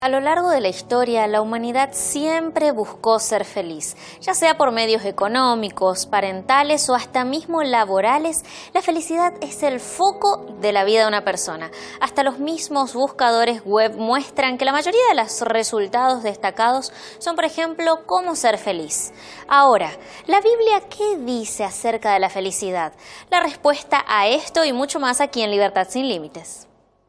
A lo largo de la historia, la humanidad siempre buscó ser feliz, ya sea por medios económicos, parentales o hasta mismo laborales. La felicidad es el foco de la vida de una persona. Hasta los mismos buscadores web muestran que la mayoría de los resultados destacados son, por ejemplo, cómo ser feliz. Ahora, ¿la Biblia qué dice acerca de la felicidad? La respuesta a esto y mucho más aquí en Libertad Sin Límites.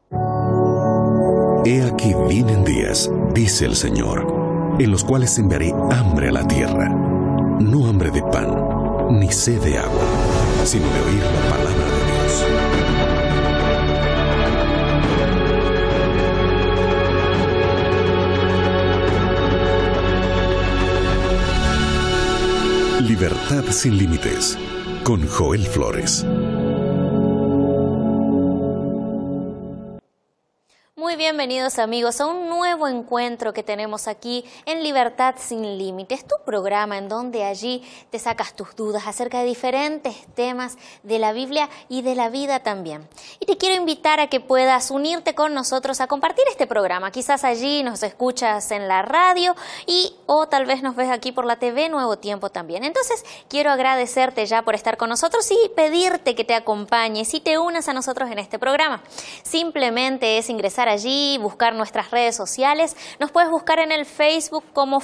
He aquí vienen días, dice el Señor, en los cuales enviaré hambre a la tierra, no hambre de pan, ni sed de agua, sino de oír la palabra de Dios. Libertad Sin Límites, con Joel Flores. Muy bienvenidos amigos a un nuevo encuentro que tenemos aquí en Libertad Sin Límites, tu programa en donde allí te sacas tus dudas acerca de diferentes temas de la Biblia y de la vida también. Y te quiero invitar a que puedas unirte con nosotros a compartir este programa. Quizás allí nos escuchas en la radio o tal vez nos ves aquí por la TV Nuevo Tiempo también. Entonces quiero agradecerte ya por estar con nosotros y pedirte que te acompañes y te unas a nosotros en este programa. Simplemente es ingresar allí, buscar nuestras redes sociales. Nos puedes buscar en el Facebook como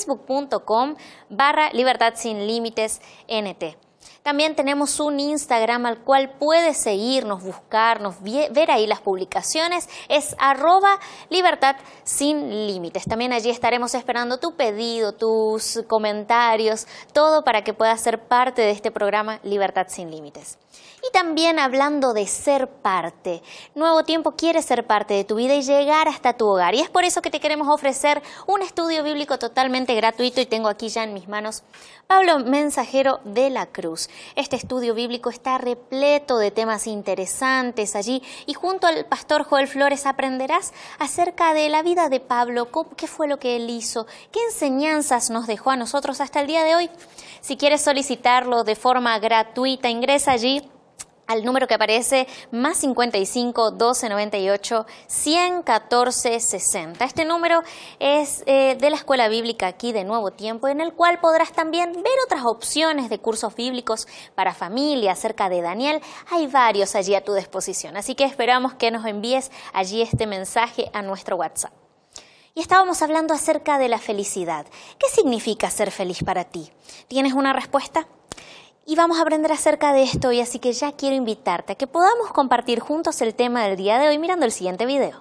facebook.com/Libertad Sin Límites NT. También tenemos un Instagram al cual puedes seguirnos, buscarnos, ver ahí las publicaciones. Es @Libertad Sin Límites. También allí estaremos esperando tu pedido, tus comentarios, todo para que puedas ser parte de este programa Libertad Sin Límites. Y también hablando de ser parte, Nuevo Tiempo quiere ser parte de tu vida y llegar hasta tu hogar. Y es por eso que te queremos ofrecer un estudio bíblico totalmente gratuito y tengo aquí ya en mis manos Pablo Mensajero de la Cruz. Este estudio bíblico está repleto de temas interesantes allí y junto al pastor Joel Flores aprenderás acerca de la vida de Pablo, qué fue lo que él hizo, qué enseñanzas nos dejó a nosotros hasta el día de hoy. Si quieres solicitarlo de forma gratuita, ingresa allí al número que aparece +55 1298 114 60. Este número es de la Escuela Bíblica aquí de Nuevo Tiempo, en el cual podrás también ver otras opciones de cursos bíblicos para familia acerca de Daniel. Hay varios allí a tu disposición, así que esperamos que nos envíes allí este mensaje a nuestro WhatsApp. Y estábamos hablando acerca de la felicidad. ¿Qué significa ser feliz para ti? ¿Tienes una respuesta? Y vamos a aprender acerca de esto y así que ya quiero invitarte a que podamos compartir juntos el tema del día de hoy mirando el siguiente video.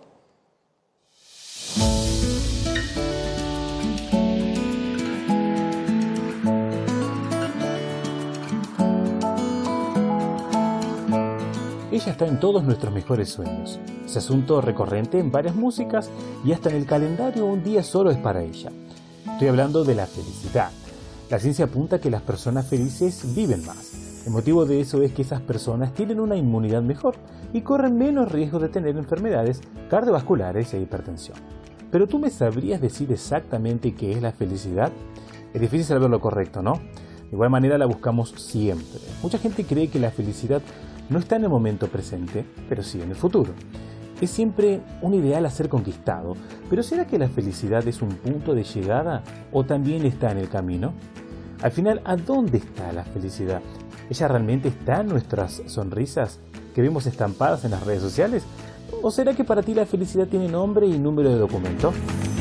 Ella está en todos nuestros mejores sueños. Ese asunto recurrente en varias músicas y hasta en el calendario un día solo es para ella. Estoy hablando de la felicidad. La ciencia apunta que las personas felices viven más. El motivo de eso es que esas personas tienen una inmunidad mejor y corren menos riesgo de tener enfermedades cardiovasculares e hipertensión. Pero ¿tú me sabrías decir exactamente qué es la felicidad? Es difícil saber lo correcto, ¿no? De igual manera la buscamos siempre. Mucha gente cree que la felicidad no está en el momento presente, pero sí en el futuro. Es siempre un ideal a ser conquistado, pero ¿será que la felicidad es un punto de llegada o también está en el camino? Al final, ¿a dónde está la felicidad? ¿Ella realmente está en nuestras sonrisas que vemos estampadas en las redes sociales? ¿O será que para ti la felicidad tiene nombre y número de documento?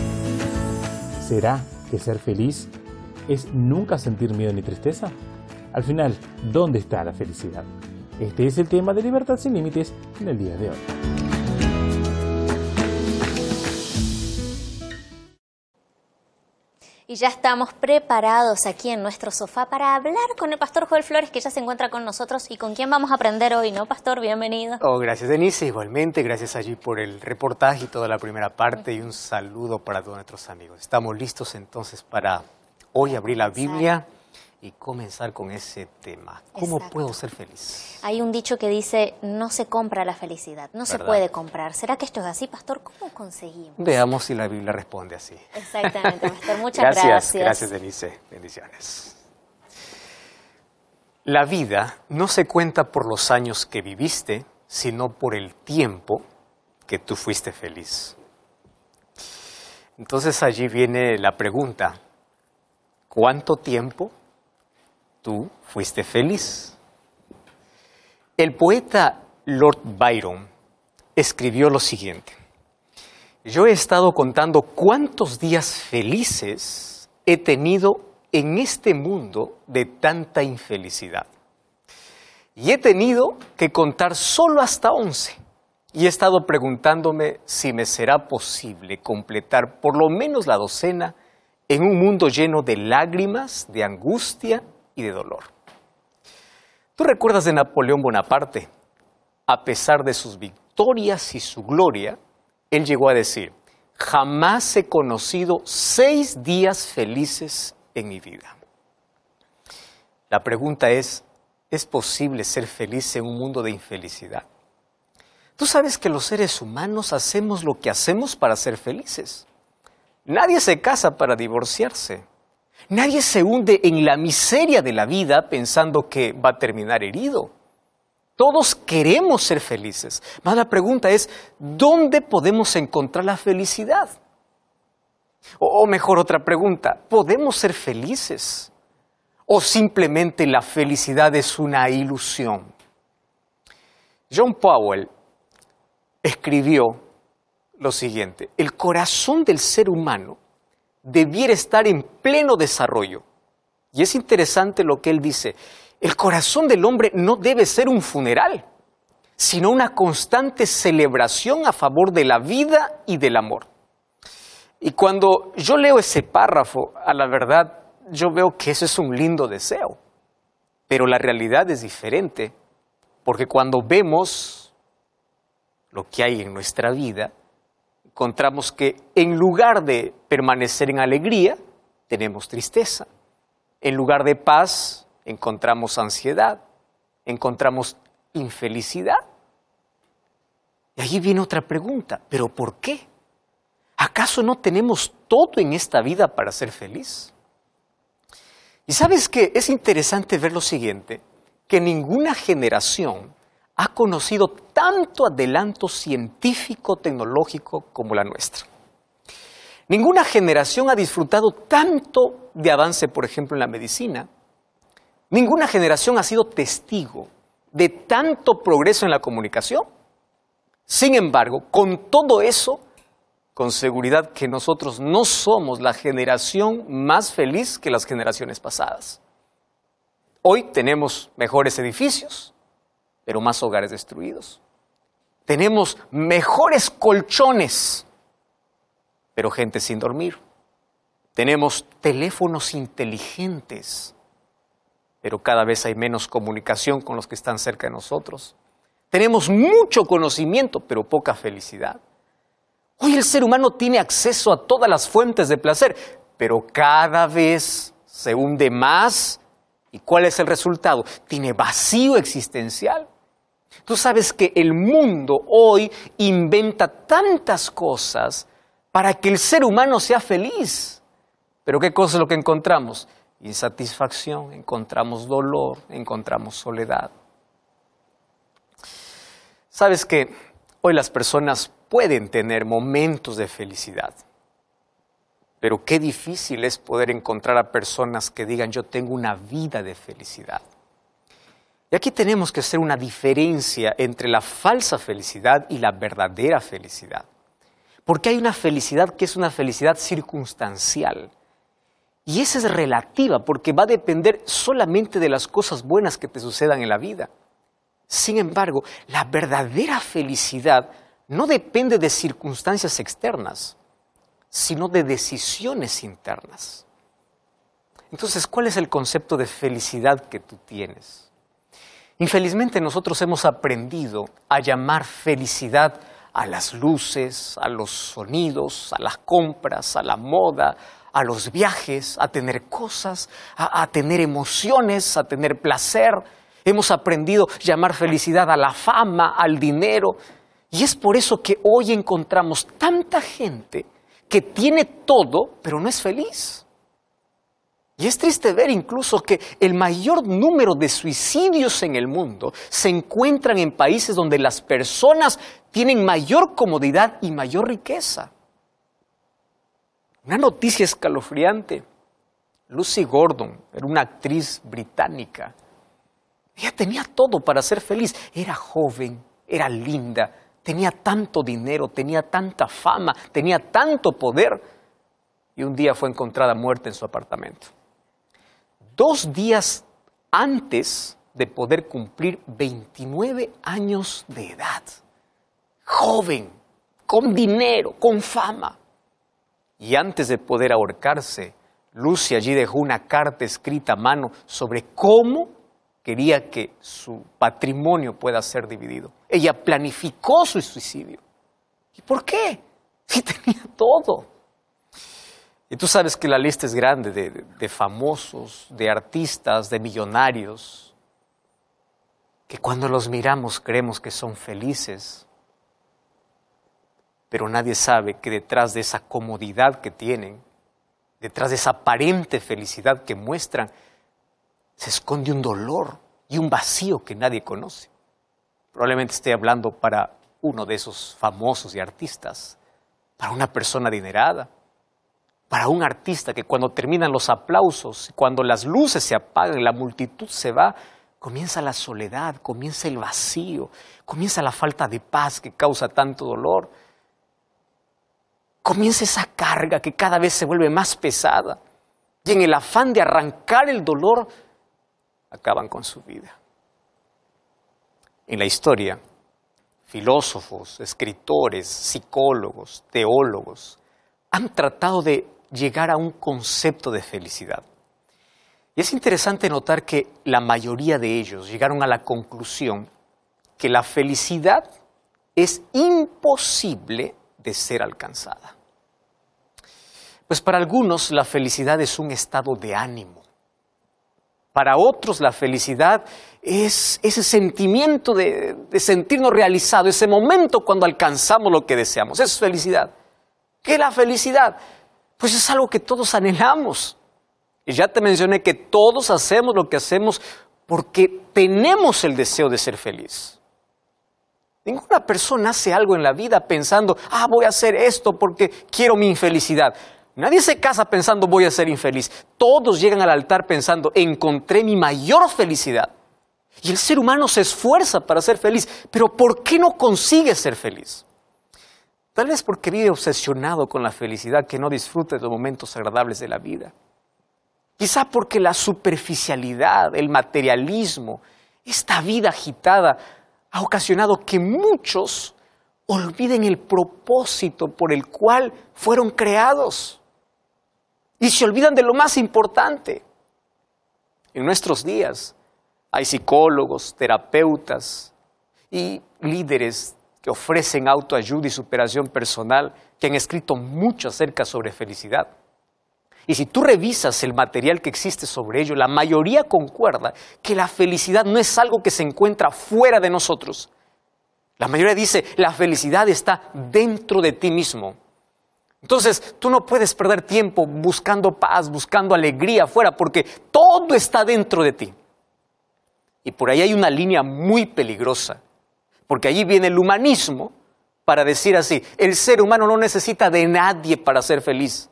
¿Será que ser feliz es nunca sentir miedo ni tristeza? Al final, ¿dónde está la felicidad? Este es el tema de Libertad Sin Límites en el día de hoy. Y ya estamos preparados aquí en nuestro sofá para hablar con el pastor Joel Flores, que ya se encuentra con nosotros y con quien vamos a aprender hoy, ¿no, pastor? Bienvenido. Oh, gracias, Denise. Igualmente, gracias allí por el reportaje y toda la primera parte y un saludo para todos nuestros amigos. Estamos listos entonces para hoy abrir la Biblia y comenzar con ese tema. ¿Cómo puedo ser feliz? Hay un dicho que dice, no se compra la felicidad, no se puede comprar. ¿Será que esto es así, pastor? ¿Cómo conseguimos? Veamos si la Biblia responde así. Exactamente, pastor. Muchas gracias. Gracias, Denise. Bendiciones. La vida no se cuenta por los años que viviste, sino por el tiempo que tú fuiste feliz. Entonces allí viene la pregunta, ¿cuánto tiempo tú fuiste feliz? El poeta Lord Byron escribió lo siguiente: yo he estado contando cuántos días felices he tenido en este mundo de tanta infelicidad. Y he tenido que contar solo hasta 11. Y he estado preguntándome si me será posible completar por lo menos la docena en un mundo lleno de lágrimas, de angustia y de dolor. ¿Tú recuerdas de Napoleón Bonaparte? A pesar de sus victorias y su gloria, él llegó a decir: jamás he conocido 6 días felices en mi vida. La pregunta ¿es posible ser feliz en un mundo de infelicidad? Tú sabes que los seres humanos hacemos lo que hacemos para ser felices. Nadie se casa para divorciarse. Nadie se hunde en la miseria de la vida pensando que va a terminar herido. Todos queremos ser felices. Mas la pregunta es, ¿dónde podemos encontrar la felicidad? O mejor, otra pregunta, ¿podemos ser felices? ¿O simplemente la felicidad es una ilusión? John Powell escribió lo siguiente: el corazón del ser humano debiera estar en pleno desarrollo. Y es interesante lo que él dice: el corazón del hombre no debe ser un funeral, sino una constante celebración a favor de la vida y del amor. Y cuando yo leo ese párrafo, a la verdad, yo veo que eso es un lindo deseo. Pero la realidad es diferente, porque cuando vemos lo que hay en nuestra vida, encontramos que en lugar de permanecer en alegría, tenemos tristeza. En lugar de paz, encontramos ansiedad, encontramos infelicidad. Y allí viene otra pregunta: ¿pero por qué? ¿Acaso no tenemos todo en esta vida para ser feliz? Y sabes que es interesante ver lo siguiente, que ninguna generación ha conocido tanto adelanto científico, tecnológico como la nuestra. Ninguna generación ha disfrutado tanto de avance, por ejemplo, en la medicina. Ninguna generación ha sido testigo de tanto progreso en la comunicación. Sin embargo, con todo eso, con seguridad que nosotros no somos la generación más feliz que las generaciones pasadas. Hoy tenemos mejores edificios, pero más hogares destruidos. Tenemos mejores colchones, pero gente sin dormir. Tenemos teléfonos inteligentes, pero cada vez hay menos comunicación con los que están cerca de nosotros. Tenemos mucho conocimiento, pero poca felicidad. Hoy el ser humano tiene acceso a todas las fuentes de placer, pero cada vez se hunde más. ¿Y cuál es el resultado? Tiene vacío existencial. Tú sabes que el mundo hoy inventa tantas cosas para que el ser humano sea feliz. Pero ¿qué cosa es lo que encontramos? Insatisfacción, encontramos dolor, encontramos soledad. Sabes que hoy las personas pueden tener momentos de felicidad, pero qué difícil es poder encontrar a personas que digan: yo tengo una vida de felicidad. Y aquí tenemos que hacer una diferencia entre la falsa felicidad y la verdadera felicidad. Porque hay una felicidad que es una felicidad circunstancial. Y esa es relativa, porque va a depender solamente de las cosas buenas que te sucedan en la vida. Sin embargo, la verdadera felicidad no depende de circunstancias externas, sino de decisiones internas. Entonces, ¿cuál es el concepto de felicidad que tú tienes? Infelizmente nosotros hemos aprendido a llamar felicidad a las luces, a los sonidos, a las compras, a la moda, a los viajes, a tener cosas, a tener emociones, a tener placer. Hemos aprendido a llamar felicidad a la fama, al dinero. Y es por eso que hoy encontramos tanta gente que tiene todo, pero no es feliz. Y es triste ver incluso que el mayor número de suicidios en el mundo se encuentran en países donde las personas tienen mayor comodidad y mayor riqueza. Una noticia escalofriante. Lucy Gordon era una actriz británica. Ella tenía todo para ser feliz. Era joven, era linda, tenía tanto dinero, tenía tanta fama, tenía tanto poder. Y un día fue encontrada muerta en su apartamento. 2 días antes de poder cumplir 29 años de edad. Joven, con dinero, con fama. Y antes de poder ahorcarse, Lucy allí dejó una carta escrita a mano sobre cómo quería que su patrimonio pueda ser dividido. Ella planificó su suicidio. ¿Y por qué? Si tenía todo. Y tú sabes que la lista es grande de famosos, de artistas, de millonarios, que cuando los miramos creemos que son felices, pero nadie sabe que detrás de esa comodidad que tienen, detrás de esa aparente felicidad que muestran, se esconde un dolor y un vacío que nadie conoce. Probablemente esté hablando para uno de esos famosos y artistas, para una persona adinerada, para un artista que cuando terminan los aplausos, cuando las luces se apagan, la multitud se va, comienza la soledad, comienza el vacío, comienza la falta de paz que causa tanto dolor. Comienza esa carga que cada vez se vuelve más pesada y en el afán de arrancar el dolor, acaban con su vida. En la historia, filósofos, escritores, psicólogos, teólogos han tratado de llegar a un concepto de felicidad. Y es interesante notar que la mayoría de ellos llegaron a la conclusión que la felicidad es imposible de ser alcanzada. Pues para algunos la felicidad es un estado de ánimo. Para otros la felicidad es ese sentimiento de sentirnos realizados, ese momento cuando alcanzamos lo que deseamos. Eso es felicidad. ¿Qué es la felicidad? Pues es algo que todos anhelamos. Y ya te mencioné que todos hacemos lo que hacemos porque tenemos el deseo de ser feliz. Ninguna persona hace algo en la vida pensando, voy a hacer esto porque quiero mi infelicidad. Nadie se casa pensando, voy a ser infeliz. Todos llegan al altar pensando, encontré mi mayor felicidad. Y el ser humano se esfuerza para ser feliz. Pero ¿por qué no consigue ser feliz? Tal vez porque vive obsesionado con la felicidad, que no disfruta de los momentos agradables de la vida. Quizá porque la superficialidad, el materialismo, esta vida agitada ha ocasionado que muchos olviden el propósito por el cual fueron creados. Y se olvidan de lo más importante. En nuestros días hay psicólogos, terapeutas y líderes que ofrecen autoayuda y superación personal que han escrito mucho acerca sobre felicidad. Y si tú revisas el material que existe sobre ello, la mayoría concuerda que la felicidad no es algo que se encuentra fuera de nosotros. La mayoría dice, la felicidad está dentro de ti mismo. Entonces, tú no puedes perder tiempo buscando paz, buscando alegría afuera, porque todo está dentro de ti. Y por ahí hay una línea muy peligrosa, porque allí viene el humanismo para decir así, el ser humano no necesita de nadie para ser feliz.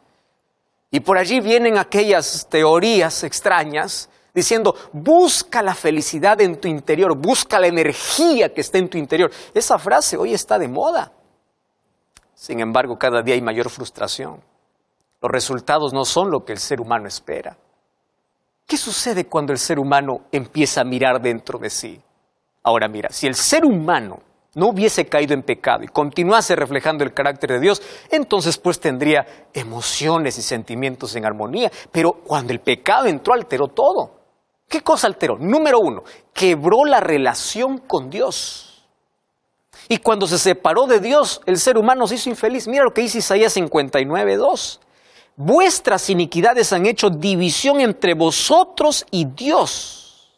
Y por allí vienen aquellas teorías extrañas diciendo, busca la felicidad en tu interior, busca la energía que está en tu interior. Esa frase hoy está de moda. Sin embargo, cada día hay mayor frustración. Los resultados no son lo que el ser humano espera. ¿Qué sucede cuando el ser humano empieza a mirar dentro de sí? Ahora mira, si el ser humano no hubiese caído en pecado y continuase reflejando el carácter de Dios, entonces pues tendría emociones y sentimientos en armonía. Pero cuando el pecado entró, alteró todo. ¿Qué cosa alteró? Número 1, quebró la relación con Dios. Y cuando se separó de Dios, el ser humano se hizo infeliz. Mira lo que dice Isaías 59:2. Vuestras iniquidades han hecho división entre vosotros y Dios.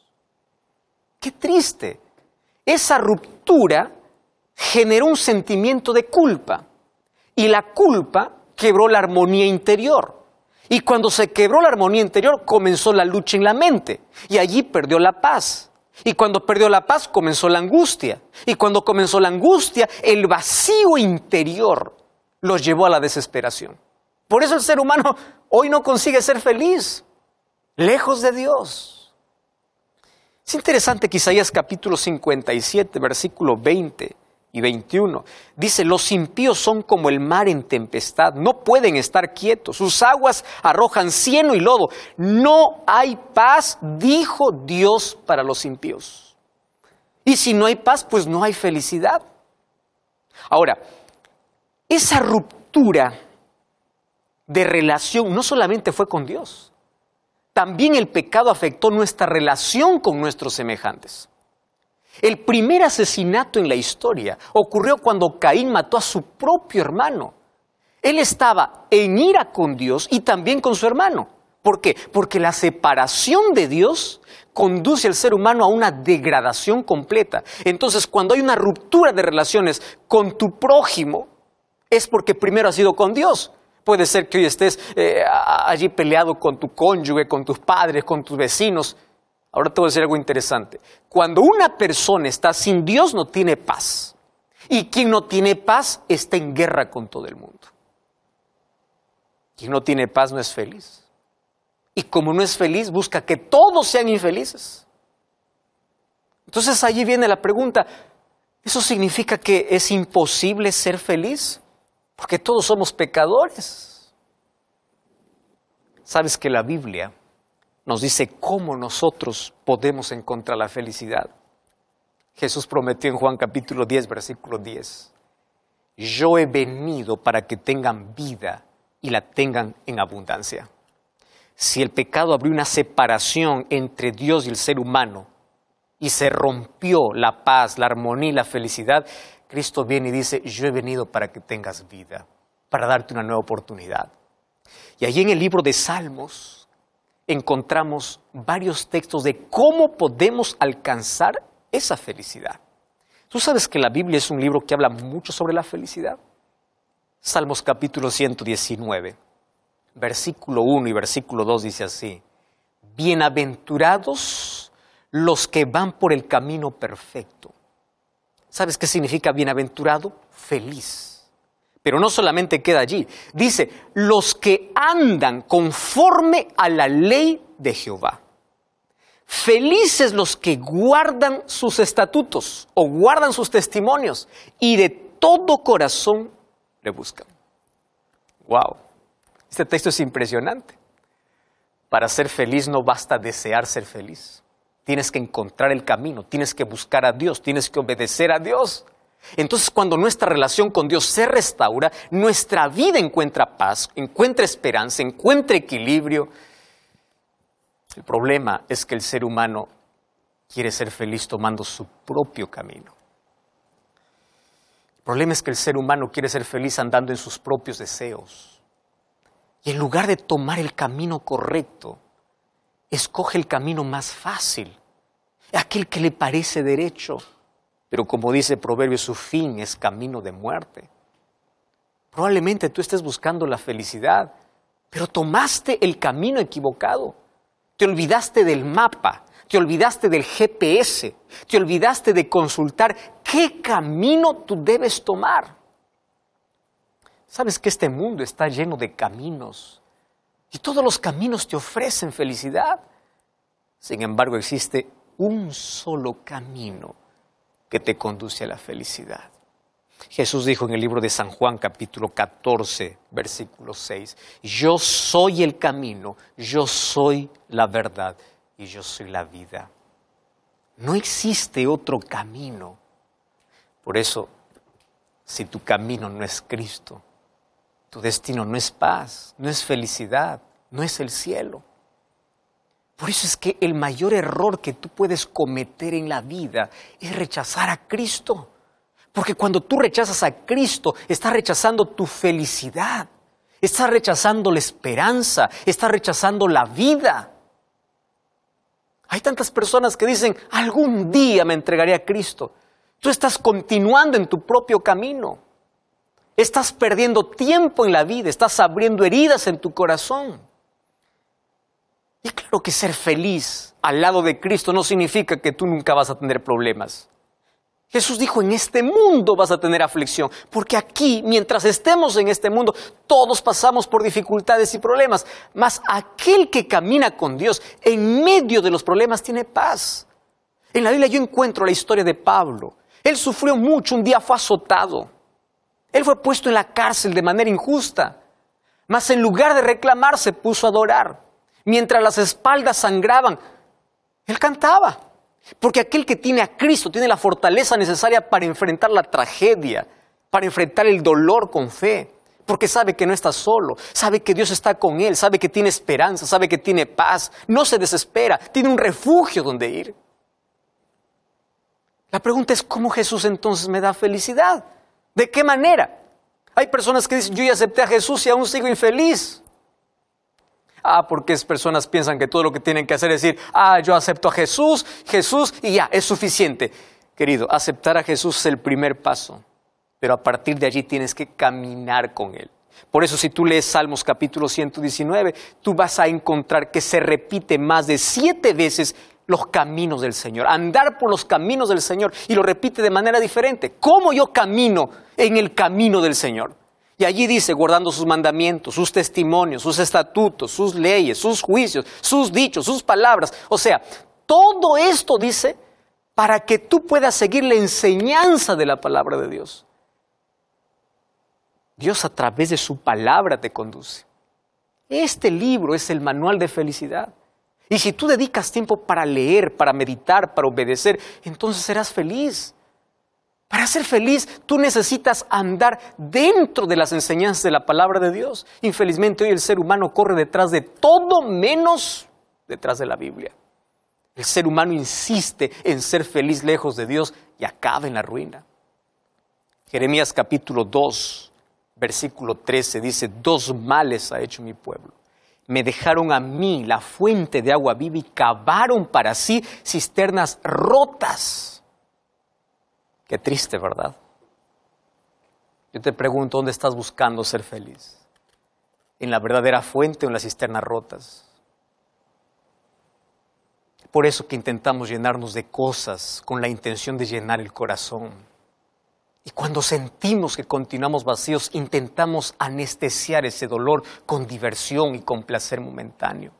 ¡Qué triste! Esa ruptura generó un sentimiento de culpa. Y la culpa quebró la armonía interior. Y cuando se quebró la armonía interior, comenzó la lucha en la mente. Y allí perdió la paz. Y cuando perdió la paz, comenzó la angustia. Y cuando comenzó la angustia, el vacío interior los llevó a la desesperación. Por eso el ser humano hoy no consigue ser feliz, lejos de Dios. Es interesante que Isaías capítulo 57, versículo 20 y 21, dice: los impíos son como el mar en tempestad, no pueden estar quietos, sus aguas arrojan cieno y lodo. No hay paz, dijo Dios, para los impíos. Y si no hay paz, pues no hay felicidad. Ahora, esa ruptura de relación no solamente fue con Dios, también el pecado afectó nuestra relación con nuestros semejantes. El primer asesinato en la historia ocurrió cuando Caín mató a su propio hermano. Él estaba en ira con Dios y también con su hermano. ¿Por qué? Porque la separación de Dios conduce al ser humano a una degradación completa. Entonces, cuando hay una ruptura de relaciones con tu prójimo, es porque primero has ido con Dios. Puede ser que hoy estés allí peleado con tu cónyuge, con tus padres, con tus vecinos. Ahora te voy a decir algo interesante. Cuando una persona está sin Dios, no tiene paz. Y quien no tiene paz está en guerra con todo el mundo. Quien no tiene paz no es feliz. Y como no es feliz, busca que todos sean infelices. Entonces allí viene la pregunta: ¿eso significa que es imposible ser feliz? Porque todos somos pecadores. ¿Sabes que la Biblia nos dice cómo nosotros podemos encontrar la felicidad? Jesús prometió en Juan capítulo 10, versículo 10: yo he venido para que tengan vida y la tengan en abundancia. Si el pecado abrió una separación entre Dios y el ser humano y se rompió la paz, la armonía y la felicidad, Cristo viene y dice: yo he venido para que tengas vida, para darte una nueva oportunidad. Y allí en el libro de Salmos encontramos varios textos de cómo podemos alcanzar esa felicidad. ¿Tú sabes que la Biblia es un libro que habla mucho sobre la felicidad? Salmos capítulo 119, versículo 1 y versículo 2 dice así: bienaventurados los que van por el camino perfecto. ¿Sabes qué significa bienaventurado? Feliz. Pero no solamente queda allí. Dice: los que andan conforme a la ley de Jehová. Felices los que guardan sus estatutos o guardan sus testimonios y de todo corazón le buscan. ¡Wow! Este texto es impresionante. Para ser feliz no basta desear ser feliz. Tienes que encontrar el camino, tienes que buscar a Dios, tienes que obedecer a Dios. Entonces, cuando nuestra relación con Dios se restaura, nuestra vida encuentra paz, encuentra esperanza, encuentra equilibrio. El problema es que el ser humano quiere ser feliz tomando su propio camino. El problema es que el ser humano quiere ser feliz andando en sus propios deseos. Y en lugar de tomar el camino correcto, escoge el camino más fácil, aquel que le parece derecho. Pero como dice Proverbios, su fin es camino de muerte. Probablemente tú estés buscando la felicidad, pero tomaste el camino equivocado. Te olvidaste del mapa, te olvidaste del GPS, te olvidaste de consultar qué camino tú debes tomar. Sabes que este mundo está lleno de caminos y todos los caminos te ofrecen felicidad. Sin embargo, existe un solo camino que te conduce a la felicidad. Jesús dijo en el libro de San Juan, capítulo 14, versículo 6, yo soy el camino, yo soy la verdad y yo soy la vida. No existe otro camino. Por eso, si tu camino no es Cristo, tu destino no es paz, no es felicidad, no es el cielo. Por eso es que el mayor error que tú puedes cometer en la vida es rechazar a Cristo. Porque cuando tú rechazas a Cristo, estás rechazando tu felicidad, estás rechazando la esperanza, estás rechazando la vida. Hay tantas personas que dicen, algún día me entregaré a Cristo. Tú estás continuando en tu propio camino. Estás perdiendo tiempo en la vida, estás abriendo heridas en tu corazón. Y claro que ser feliz al lado de Cristo no significa que tú nunca vas a tener problemas. Jesús dijo, en este mundo vas a tener aflicción, porque aquí, mientras estemos en este mundo, todos pasamos por dificultades y problemas, mas aquel que camina con Dios en medio de los problemas tiene paz. En la Biblia yo encuentro la historia de Pablo. Él sufrió mucho, un día fue azotado. Él fue puesto en la cárcel de manera injusta, mas en lugar de reclamar se puso a adorar. Mientras las espaldas sangraban, él cantaba. Porque aquel que tiene a Cristo tiene la fortaleza necesaria para enfrentar la tragedia, para enfrentar el dolor con fe. Porque sabe que no está solo, sabe que Dios está con él, sabe que tiene esperanza, sabe que tiene paz, no se desespera, tiene un refugio donde ir. La pregunta es, ¿cómo Jesús entonces me da felicidad? ¿De qué manera? Hay personas que dicen, yo ya acepté a Jesús y aún sigo infeliz. Porque personas piensan que todo lo que tienen que hacer es decir, yo acepto a Jesús, y ya, es suficiente. Querido, aceptar a Jesús es el primer paso, pero a partir de allí tienes que caminar con Él. Por eso si tú lees Salmos capítulo 119, tú vas a encontrar que se repite más de 7 veces los caminos del Señor, andar por los caminos del Señor, y lo repite de manera diferente. ¿Cómo yo camino en el camino del Señor? Y allí dice, guardando sus mandamientos, sus testimonios, sus estatutos, sus leyes, sus juicios, sus dichos, sus palabras. O sea, todo esto dice para que tú puedas seguir la enseñanza de la palabra de Dios. Dios a través de su palabra te conduce. Este libro es el manual de felicidad. Y si tú dedicas tiempo para leer, para meditar, para obedecer, entonces serás feliz. Para ser feliz, tú necesitas andar dentro de las enseñanzas de la palabra de Dios. Infelizmente, hoy el ser humano corre detrás de todo menos detrás de la Biblia. El ser humano insiste en ser feliz lejos de Dios y acaba en la ruina. Jeremías capítulo 2, versículo 13 dice, 2 males ha hecho mi pueblo. Me dejaron a mí la fuente de agua viva y cavaron para sí cisternas rotas. Qué triste, ¿verdad? Yo te pregunto, ¿dónde estás buscando ser feliz? ¿En la verdadera fuente o en las cisternas rotas? Por eso que intentamos llenarnos de cosas con la intención de llenar el corazón. Y cuando sentimos que continuamos vacíos, intentamos anestesiar ese dolor con diversión y con placer momentáneo.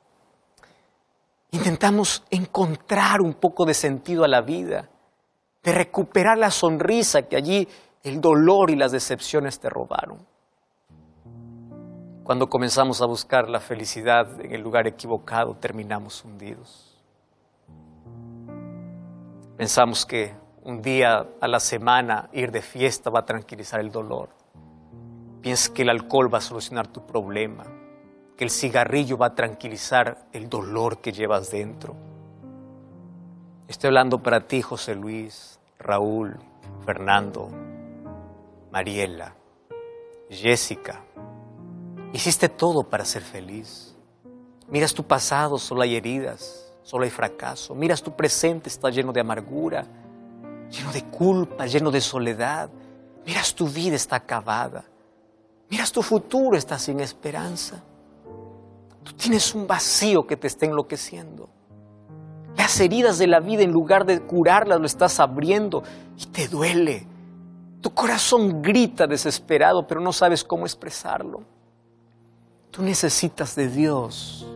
Intentamos encontrar un poco de sentido a la vida, de recuperar la sonrisa que allí el dolor y las decepciones te robaron. Cuando comenzamos a buscar la felicidad en el lugar equivocado, terminamos hundidos. Pensamos que un día a la semana ir de fiesta va a tranquilizar el dolor. Piensas que el alcohol va a solucionar tu problema, que el cigarrillo va a tranquilizar el dolor que llevas dentro. Estoy hablando para ti, José Luis, Raúl, Fernando, Mariela, Jessica. Hiciste todo para ser feliz. Miras tu pasado, solo hay heridas, solo hay fracaso. Miras tu presente, está lleno de amargura, lleno de culpa, lleno de soledad. Miras tu vida, está acabada. Miras tu futuro, está sin esperanza. Tú tienes un vacío que te está enloqueciendo. Las heridas de la vida, en lugar de curarlas, lo estás abriendo y te duele. Tu corazón grita desesperado, pero no sabes cómo expresarlo. Tú necesitas de Dios.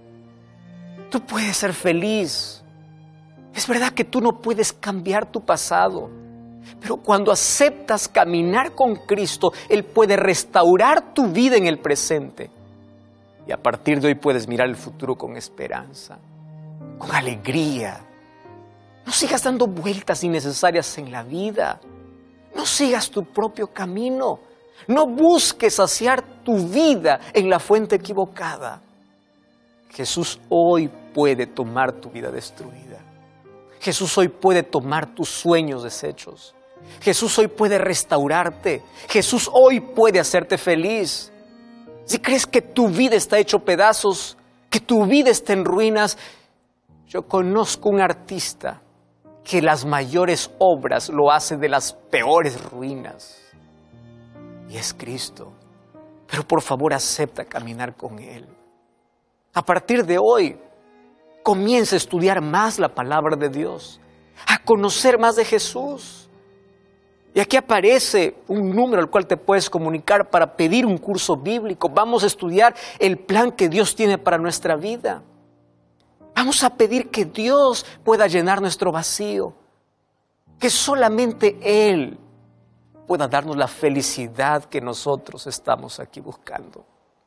Tú puedes ser feliz. Es verdad que tú no puedes cambiar tu pasado, pero cuando aceptas caminar con Cristo, Él puede restaurar tu vida en el presente. Y a partir de hoy puedes mirar el futuro con esperanza, con alegría. No sigas dando vueltas innecesarias en la vida. No sigas tu propio camino. No busques saciar tu vida en la fuente equivocada. Jesús hoy puede tomar tu vida destruida. Jesús hoy puede tomar tus sueños deshechos. Jesús hoy puede restaurarte. Jesús hoy puede hacerte feliz. Si crees que tu vida está hecho pedazos, que tu vida está en ruinas, yo conozco un artista que las mayores obras lo hace de las peores ruinas. Y es Cristo. Pero por favor acepta caminar con Él. A partir de hoy, comienza a estudiar más la palabra de Dios. a conocer más de Jesús. Y aquí aparece un número al cual te puedes comunicar para pedir un curso bíblico. Vamos a estudiar el plan que Dios tiene para nuestra vida. Vamos a pedir que Dios pueda llenar nuestro vacío. Que solamente Él pueda darnos la felicidad que nosotros estamos aquí buscando.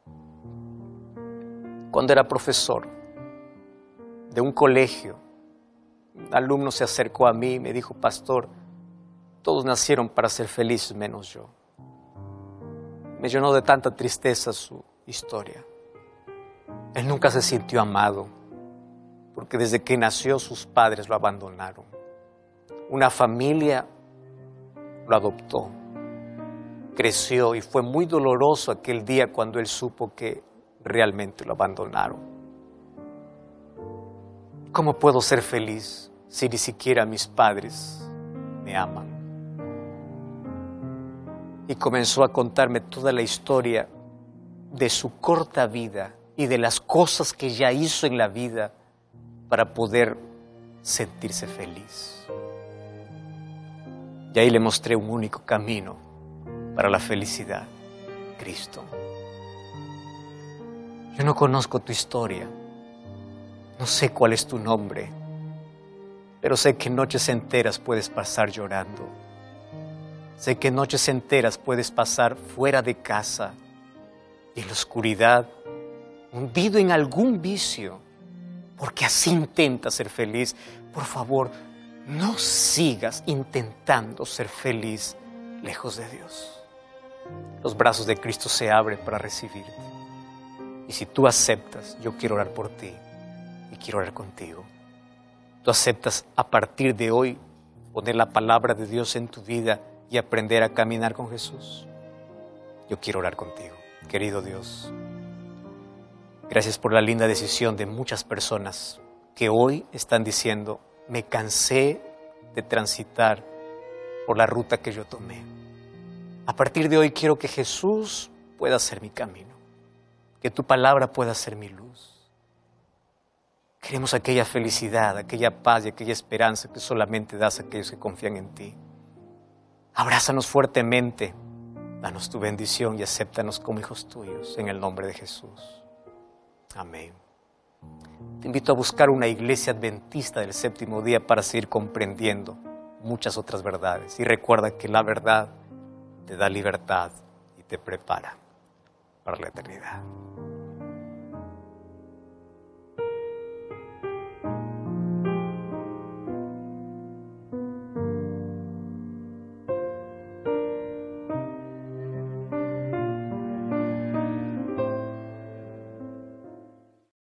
Cuando era profesor de un colegio, un alumno se acercó a mí y me dijo: pastor, todos nacieron para ser felices menos yo. Me llenó de tanta tristeza su historia. Él nunca se sintió amado, porque desde que nació sus padres lo abandonaron. Una familia lo adoptó, creció y fue muy doloroso aquel día cuando él supo que realmente lo abandonaron. ¿Cómo puedo ser feliz si ni siquiera mis padres me aman? Y comenzó a contarme toda la historia de su corta vida y de las cosas que ya hizo en la vida para poder sentirse feliz. Y ahí le mostré un único camino para la felicidad: Cristo. Yo no conozco tu historia, no sé cuál es tu nombre, pero sé que noches enteras puedes pasar llorando. Sé que noches enteras puedes pasar fuera de casa y en la oscuridad, hundido en algún vicio, porque así intentas ser feliz. Por favor, no sigas intentando ser feliz lejos de Dios. Los brazos de Cristo se abren para recibirte. Y si tú aceptas, yo quiero orar por ti y quiero orar contigo. Tú aceptas a partir de hoy poner la palabra de Dios en tu vida y aprender a caminar con Jesús. Yo quiero orar contigo. Querido Dios, gracias por la linda decisión de muchas personas que hoy están diciendo: me cansé de transitar por la ruta que yo tomé. A partir de hoy quiero que Jesús pueda ser mi camino, que tu palabra pueda ser mi luz. Queremos aquella felicidad, aquella paz y aquella esperanza que solamente das a aquellos que confían en ti. Abrázanos fuertemente, danos tu bendición y acéptanos como hijos tuyos, en el nombre de Jesús. Amén. Te invito a buscar una iglesia adventista del séptimo día para seguir comprendiendo muchas otras verdades. Y recuerda que la verdad te da libertad y te prepara para la eternidad.